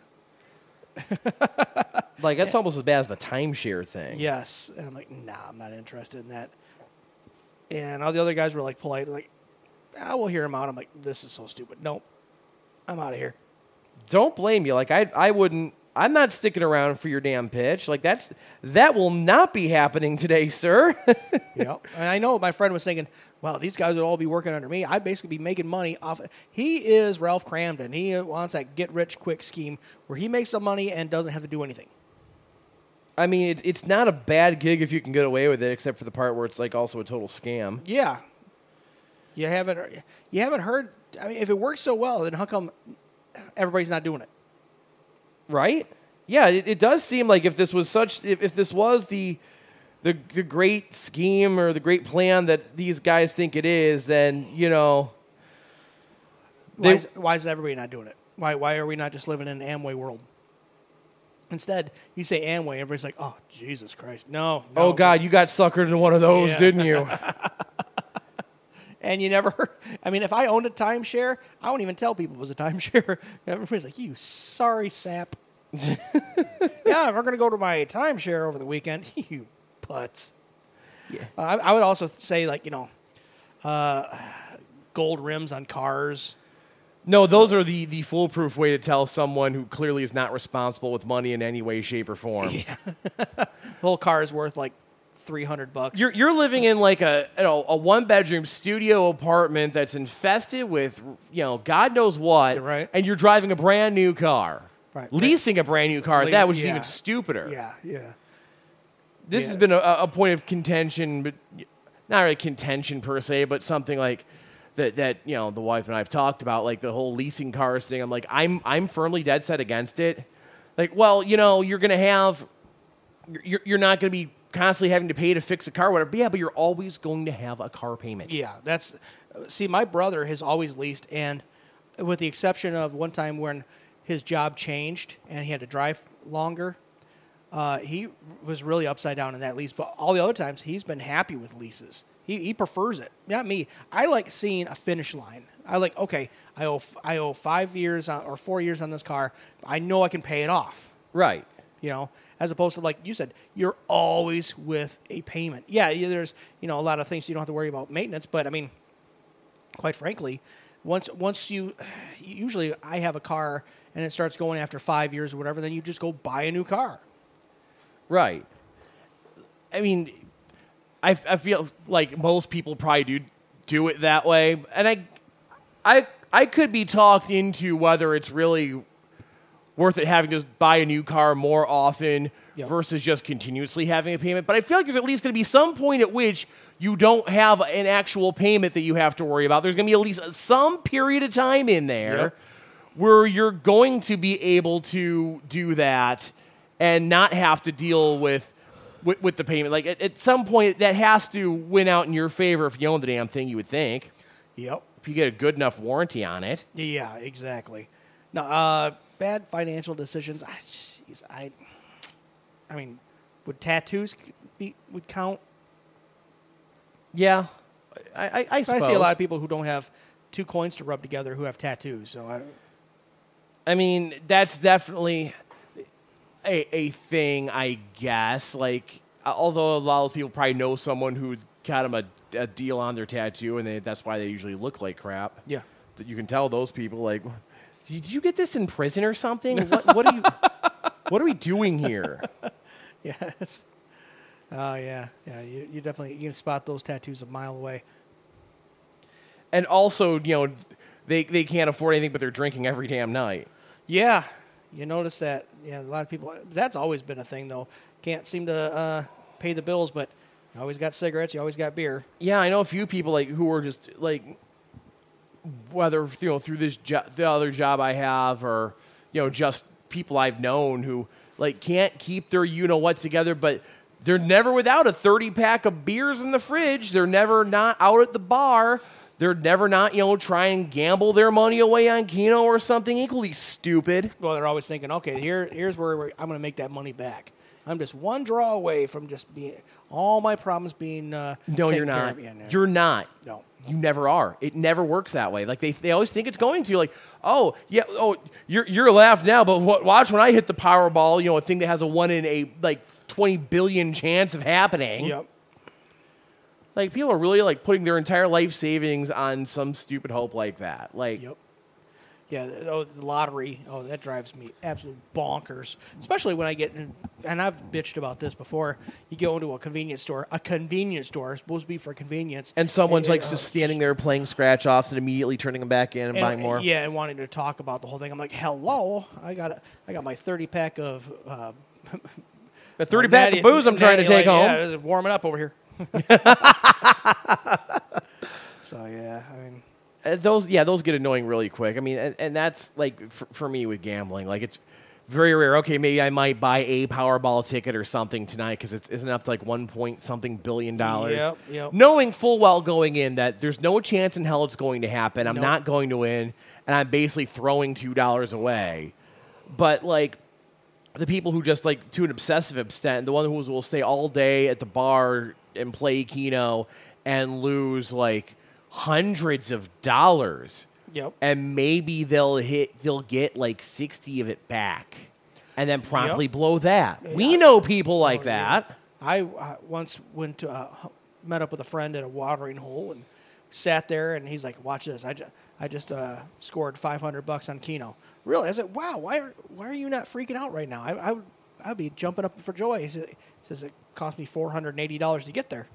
Like that's almost as bad as the timeshare thing. Yes. And I'm like, "Nah, I'm not interested in that." And all the other guys were like polite, like, "Ah, we'll hear him out." I'm like, "This is so stupid. Nope, I'm out of here." Don't blame you. Like I I wouldn't. I'm not sticking around for your damn pitch. Like that's that will not be happening today, sir. Yep. And I know my friend was thinking, "Well, these guys would all be working under me. I'd basically be making money off." He is Ralph Cramden. He wants that get rich quick scheme where he makes some money and doesn't have to do anything. I mean, it, it's not a bad gig if you can get away with it, except for the part where it's like also a total scam. Yeah. You haven't you haven't heard. I mean, if it works so well, then how come everybody's not doing it? Right? Yeah, it, it does seem like if this was such, if, if this was the, the the great scheme or the great plan that these guys think it is, then you know. Why They, is, why is everybody not doing it? Why why are we not just living in an Amway world? Instead, you say Amway, everybody's like, "Oh, Jesus Christ, no!" no oh God, you got suckered into one of those, Yeah. didn't you? And you never, I mean, if I owned a timeshare, I wouldn't even tell people it was a timeshare. Everybody's like, "You sorry sap." Yeah, we're going to go to my timeshare over the weekend. You putz. Yeah. Uh, I, I would also say, like, you know, uh, gold rims on cars. No, those are the, the foolproof way to tell someone who clearly is not responsible with money in any way, shape, or form. The whole car is worth like three hundred bucks. You're you're living in like a you know a one bedroom studio apartment that's infested with you know God knows what, Right. and you're driving a brand new car, Right. leasing a brand new car. Le- that was yeah. even stupider. Yeah, yeah. This Yeah. has been a, a point of contention, but not really contention per se, but something like that that you know the wife and I have talked about, like the whole leasing cars thing. I'm like I'm I'm firmly dead set against it. Like, well, you know, you're gonna have you're you're not gonna be constantly having to pay to fix a car, whatever. But yeah, but you're always going to have a car payment. Yeah, that's. See, my brother has always leased, and with the exception of one time when his job changed and he had to drive longer, uh, he was really upside down in that lease. But all the other times, he's been happy with leases. He he prefers it. Not me. I like seeing a finish line. I like, okay, I owe f- I owe five years on, or four years on this car. I know I can pay it off. Right. You know, as opposed to, like you said, you're always with a payment. Yeah, yeah, there's, you know, a lot of things you don't have to worry about maintenance, but I mean, quite frankly, once once you, usually I have a car and it starts going after five years or whatever, then you just go buy a new car. Right. I mean, I, I feel like most people probably do do it that way, and I, I, I could be talked into whether it's really worth it having to buy a new car more often Yep. versus just continuously having a payment. But I feel like there's at least going to be some point at which you don't have an actual payment that you have to worry about. There's going to be at least some period of time in there Yep. where you're going to be able to do that and not have to deal with with, with the payment. Like at, at some point, that has to win out in your favor if you own the damn thing. You would think Yep. if you get a good enough warranty on it. Yeah, exactly. Now, uh, bad financial decisions. I, jeez, I, I mean, would tattoos be would count? Yeah, I, I, I I suppose. see a lot of people who don't have two coins to rub together who have tattoos. So I don't. I mean, that's definitely a, a thing, I guess. Like, uh, although a lot of people probably know someone who got them a, a deal on their tattoo, and they, that's why they usually look like crap. Yeah. That you can tell those people, like, did you get this in prison or something? What, what are you? What are we doing here? Yeah. It's, oh yeah, yeah. You, you definitely you can spot those tattoos a mile away. And also, you know, they they can't afford anything, but they're drinking every damn night. Yeah. You notice that? Yeah, a lot of people. That's always been a thing though. Can't seem to uh, pay the bills, but You always got cigarettes. You always got beer. Yeah, I know a few people like who are just like, whether you know through this jo- the other job I have, or you know just people I've known who like can't keep their you know what together, but they're never without a thirty pack of beers in the fridge. They're never not out at the bar. They're never not, you know, try and gamble their money away on Keno or something equally stupid. Well, they're always thinking, okay, here, here's where we're, I'm going to make that money back. I'm just one draw away from just being all my problems being. Uh, no, you're taken care not. of. Yeah, no. You're not. No. You never are. It never works that way. Like they, they always think it's going to. Like, oh yeah, oh you're you're laugh now, but what, watch when I hit the Powerball. You know, a thing that has a one in a like twenty billion chance of happening. Yep. Like, people are really, like, putting their entire life savings on some stupid hope like that. Like, yep. Yeah, the, oh, the lottery, oh, that drives me absolute bonkers. Especially when I get, in, and I've bitched about this before, you go into a convenience store, a convenience store, supposed to be for convenience. And someone's, and, like, uh, just standing there playing scratch-offs and immediately turning them back in and, and buying more. Yeah, and wanting to talk about the whole thing. I'm like, hello, I got a, I got my thirty-pack of... Uh, a thirty-pack of booze I'm trying to take like, home. Yeah, it's warming up over here. So yeah, I mean, uh, those yeah those get annoying really quick. I mean, and, and that's like for, for me with gambling, like it's very rare. Okay, maybe I might buy a Powerball ticket or something tonight because it's isn't up to like one point something billion dollars. Yep, yep. Knowing full well going in that there's no chance in hell it's going to happen. I'm Nope. not going to win, and I'm basically throwing two dollars away. But like, the people who just like to an obsessive extent, the one who will stay all day at the bar and play Keno and lose like hundreds of dollars. Yep. And maybe they'll hit they'll get like sixty of it back and then promptly Yep. blow that. Yeah. We know people like Oh, that. yeah. I uh, once went to uh, met up with a friend at a watering hole and sat there, and he's like, "Watch this! I just I just uh, scored five hundred bucks on Keno." Really? I said, "Wow! Why are why are you not freaking out right now? I I would I'd be jumping up for joy." He says, he says it cost me four hundred and eighty dollars to get there.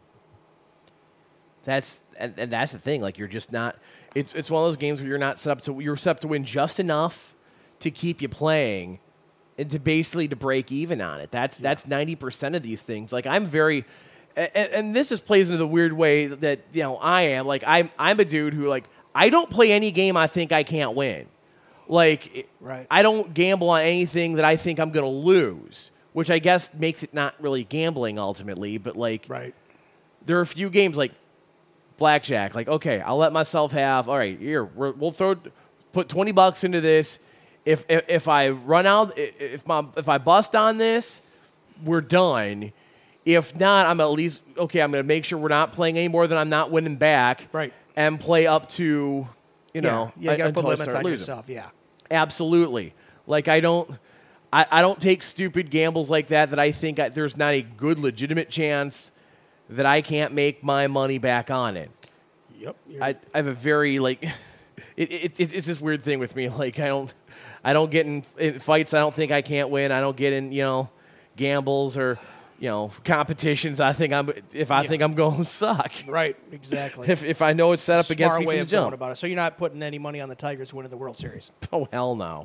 That's and, and that's the thing. Like, you're just not. It's it's one of those games where you're not set up to you're set up to win just enough to keep you playing, and to basically to break even on it. That's yeah. that's ninety percent of these things. Like, I'm very, and, and this just plays into the weird way that you know I am. Like, I'm I'm a dude who like I don't play any game I think I can't win. Like, right. I don't gamble on anything that I think I'm going to lose, which I guess makes it not really gambling ultimately. But like, right. there are a few games like blackjack. Like, okay, I'll let myself have. All right, here we're, we'll throw put twenty bucks into this. If, if if I run out, if my if I bust on this, we're done. If not, I'm at least okay. I'm going to make sure we're not playing any more than I'm not winning back. Right. And play up to, you know, yeah, you got to put until I limits start on losing. yourself. Yeah. Absolutely. Like, I don't, I, I don't take stupid gambles like that. That I think I, there's not a good legitimate chance that I can't make my money back on it. Yep. I, I have a very like, it, it, it's it's this weird thing with me. Like, I don't, I don't get in, in fights. I don't think I can't win. I don't get in, you know, gambles or, you know, competitions. I think I'm if I Yeah. think I'm going to suck. Right. Exactly. If if I know it's set up Smart against me way from the of going jump. about it. So you're not putting any money on the Tigers winning the World Series. Oh, hell no.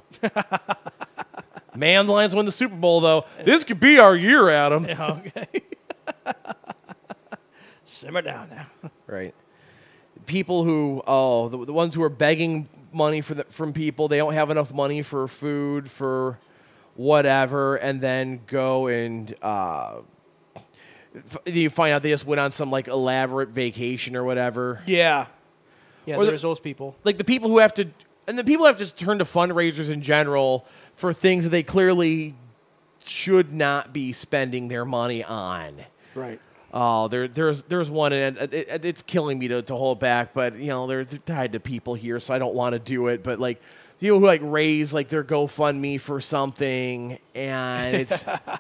Man, the Lions win the Super Bowl, though. This could be our year, Adam. Yeah, okay. Simmer down now. Right. People who, oh, the, the ones who are begging money for the, from people, they don't have enough money for food, for whatever, and then go and uh, f- you find out they just went on some, like, elaborate vacation or whatever. Yeah. Yeah, Or the- there's those people. Like, the people who have to, and the people who have to turn to fundraisers in general for things that they clearly should not be spending their money on. Right. Oh, there, there's, there's one, and it, it, it's killing me to, to hold back. But you know, they're tied to people here, so I don't want to do it. But like, people who like raise like their GoFundMe for something, and it's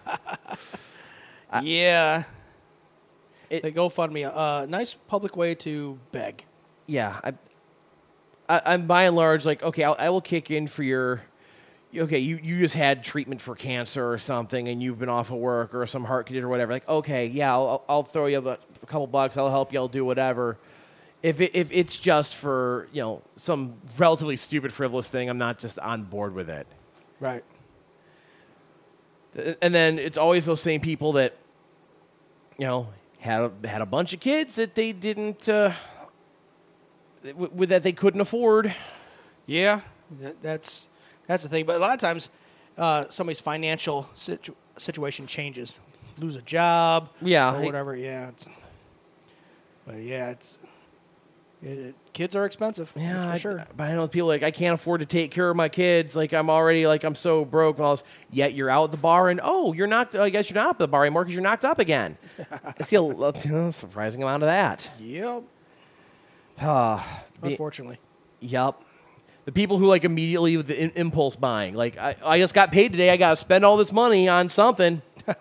yeah. It- They GoFundMe, a uh, nice public way to beg. yeah. I, I, I'm by and large like, okay, I'll, I will kick in for your. Okay, you, you just had treatment for cancer or something, and you've been off of work or some heart condition or whatever. Like, okay, yeah, I'll, I'll throw you a, a couple bucks. I'll help you. I'll do whatever. If it, if it's just for, you know, some relatively stupid, frivolous thing, I'm not just on board with it. Right. And then it's always those same people that, you know, had a, had a bunch of kids that they didn't uh, w- that they couldn't afford. Yeah, that, that's that's the thing. But a lot of times, uh, somebody's financial situ- situation changes, lose a job, Yeah, or I- whatever. Yeah, it's, but yeah, it's it, kids are expensive. Yeah, that's for I, sure. but I know people like I can't afford to take care of my kids. Like I'm already like I'm so broke. And all this. Yet you're out at the bar and oh, you're not. I guess you're not at the bar anymore because you're knocked up again. I see a, a surprising amount of that. Yep. Uh, the- Unfortunately. Yep. The people who like immediately with the in- impulse buying, like I, I just got paid today, I got to spend all this money on something.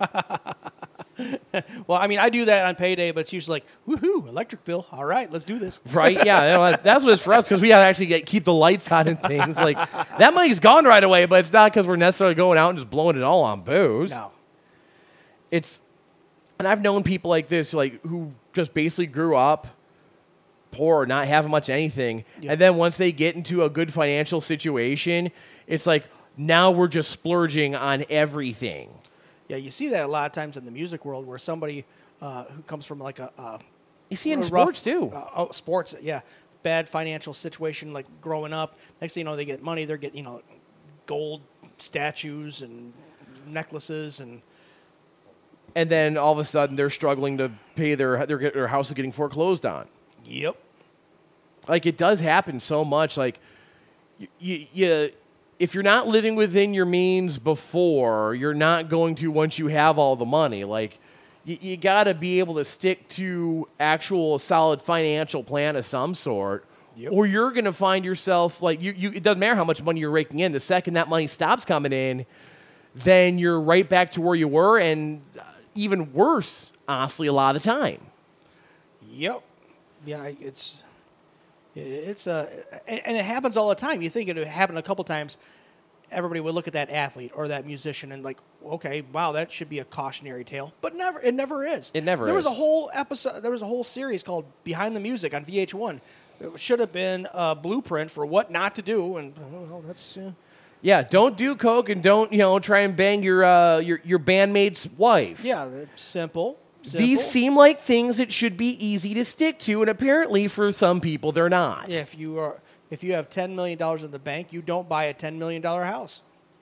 Well, I mean, I do that on payday, but it's usually like, woohoo, electric bill. All right, let's do this. Right? Yeah, you know, that's what it's for us because we have to actually get, keep the lights on and things. Like that money's gone right away, but it's not because we're necessarily going out and just blowing it all on booze. No. It's, and I've known people like this, like who just basically grew up poor, not having much anything, Yeah. and then once they get into a good financial situation, it's like now we're just splurging on everything. Yeah, you see that a lot of times in the music world where somebody uh, who comes from like a, a You see it in a sports rough- too. Uh, oh, sports, yeah. Bad financial situation, like growing up. Next thing you know, they get money. They're getting, you know, gold statues and necklaces, and And then all of a sudden they're struggling to pay their their, their house is getting foreclosed on. yep, Like it does happen so much. Like you, you, you, if you're not living within your means before, you're not going to once you have all the money. Like you, you got to be able to stick to actual solid financial plan of some sort, Yep. or you're going to find yourself like you, you. It doesn't matter how much money you're raking in. The second that money stops coming in, then you're right back to where you were, and uh, even worse, honestly, a lot of the time. yep, yeah. It's it's uh, and, and it happens all the time. You think it would happen a couple times. Everybody would look at that athlete or that musician and like, okay, wow, that should be a cautionary tale, but never, it never is. It never There was is. a whole episode. There was a whole series called Behind the Music on V H one. It should have been a blueprint for what not to do, and oh, well, that's uh, Yeah, don't do coke and don't you know try and bang your uh, your your bandmate's wife. yeah, it's simple. simple. These seem like things that should be easy to stick to, and apparently for some people they're not. If you are, if you have ten million dollars in the bank, you don't buy a ten million dollar house.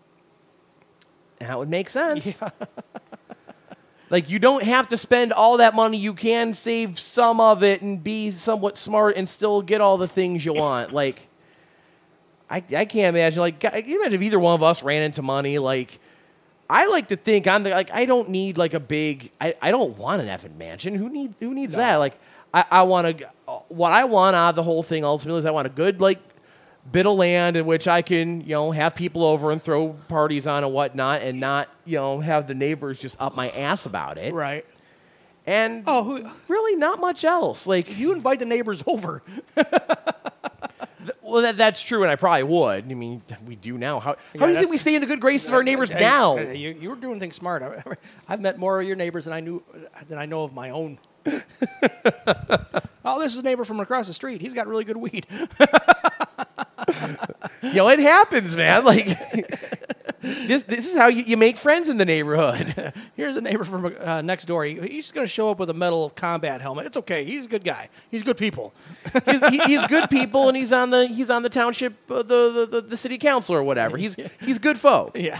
That would make sense. Like you don't have to spend all that money. You can save some of it and be somewhat smart and still get all the things you want. Like I I can't imagine. Like can you imagine if either one of us ran into money? Like I like to think I'm the like I don't need like a big. I, I don't want an effing mansion. Who need who needs No. that? Like I I want to. What I want out of the whole thing ultimately is I want a good like bit of land in which I can, you know, have people over and throw parties on and whatnot and not, you know, have the neighbors just up my ass about it. Right. And Oh, who, really not much else. Like, you invite the neighbors over. well, that, that's true, and I probably would. I mean, we do now. How, how do you that's- think we stay in the good graces of our neighbors Hey, now? hey, You, you were doing things smart. I- I've met more of your neighbors than I knew than I know of my own. Oh, this is a neighbor from across the street. He's got really good weed. You know, it happens, man. Like, this this is how you, you make friends in the neighborhood. Here's a neighbor from uh, next door. He, he's going to show up with a metal combat helmet. It's okay. He's a good guy. He's good people. he's, he, he's good people, and he's on the he's on the township, uh, the, the the the city council or whatever. He's he's good folk. Yeah.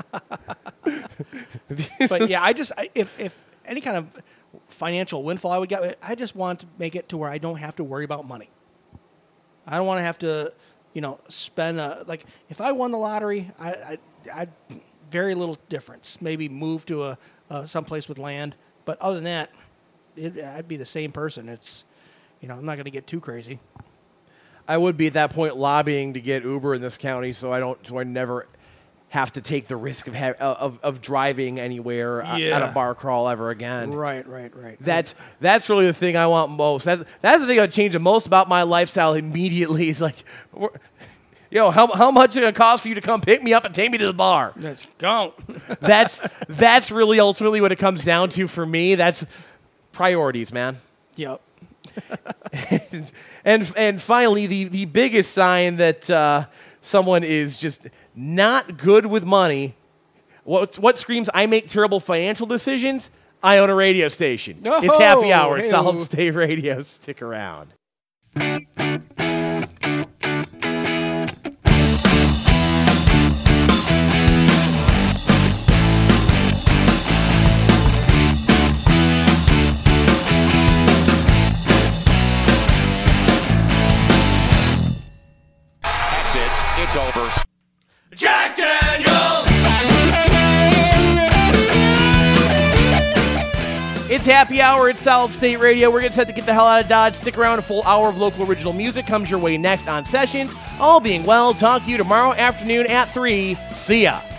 But yeah, I just I, if if any kind of financial windfall I would get, I just want to make it to where I don't have to worry about money. I don't want to have to, you know, spend a, like if I won the lottery, I I I'd very little difference. Maybe move to a uh, someplace with land, but other than that, it, I'd be the same person. It's, you know, I'm not going to get too crazy. I would be at that point lobbying to get Uber in this county, so I don't, so I never have to take the risk of ha- of, of driving anywhere a- Yeah. at a bar crawl ever again. Right, right, right. That's that's really the thing I want most. That's that's the thing that changed the most about my lifestyle immediately. Is like, we're- yo, how how much is it gonna cost for you to come pick me up and take me to the bar? That's don't. That's that's really ultimately what it comes down to for me. That's priorities, man. Yep. and, and and finally, the the biggest sign that uh, someone is just not good with money. What what screams I make terrible financial decisions? I own a radio station. Oh, it's Happy Hour at hey-o. Solid State Radio. Stick around. That's it. It's over. Jack Daniels! It's Happy Hour at Solid State Radio. We're going to set to get the hell out of Dodge. Stick around. A full hour of local original music comes your way next on Sessions. All being well, talk to you tomorrow afternoon at three. See ya.